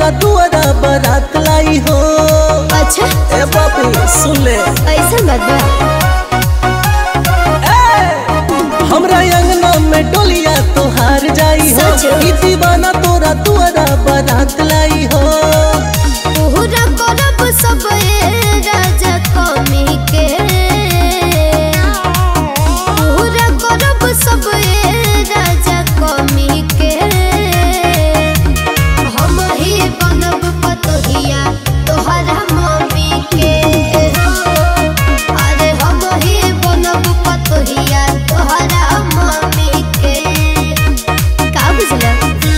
तोरा दुआरा बारात लाई हो। अच्छा ए बाबी सुन ले, ऐसा मत बा। हमरा अंगना में डोलिया तोहार जाई हो। सच? ई दीवाना तोरा दुआरा बारात लाई हो। पूरा करब सब राजा कमी के, पूरा करब सब राजा कमी के। हम ही बनब पतोहिया तोहरा मम्मी के। अरे हम ही बनब पतोहिया तोहरा मम्मी के। का बुझला?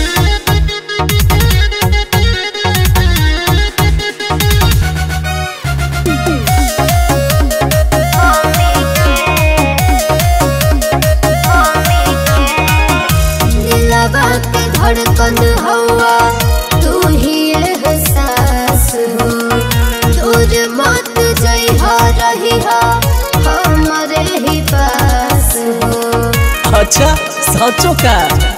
के धड़कन हवा तू ही एहसास हो। दूर मत जइहा रहिहा हमरे ही पास हो। अच्छा सचो का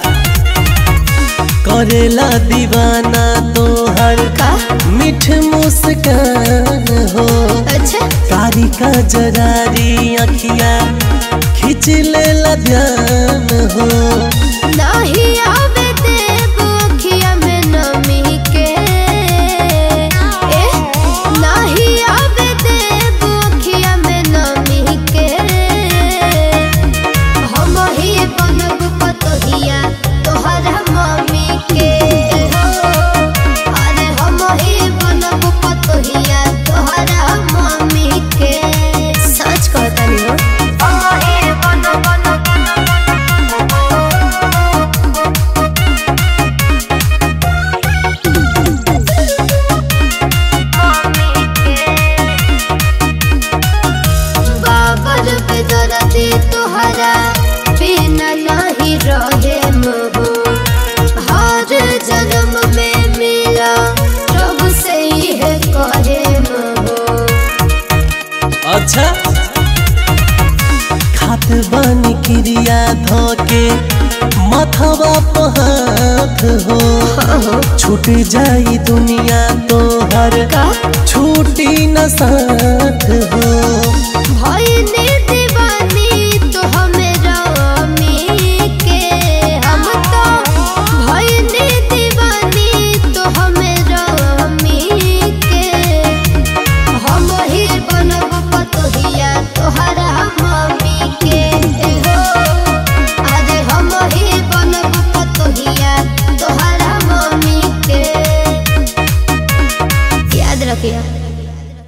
करेला दीवाना तोहर का? मीठ मुस्कान हो। अच्छा कारी का जरारी अखिया खींच लेला ध्यान हो। नाही आवे देव अखिया में नमी के। नाही आवे देव अखिया में नमी के। हम ही बनब पतोहिया तोहरा मम्मी के। अरे हम ही बनब पतोहिया तोहरा मम्मी के। सच कहतानी हो। बाबर बेदरती तोहरा बिना नहीं रहे मोह। हर जन्म में मिला प्रभु से ही कहे मोह। अच्छा खात बानी क्रिया धोके मथवा पहात हो। छूट जाई दुनिया तोहर का? छूटी न साथ हो।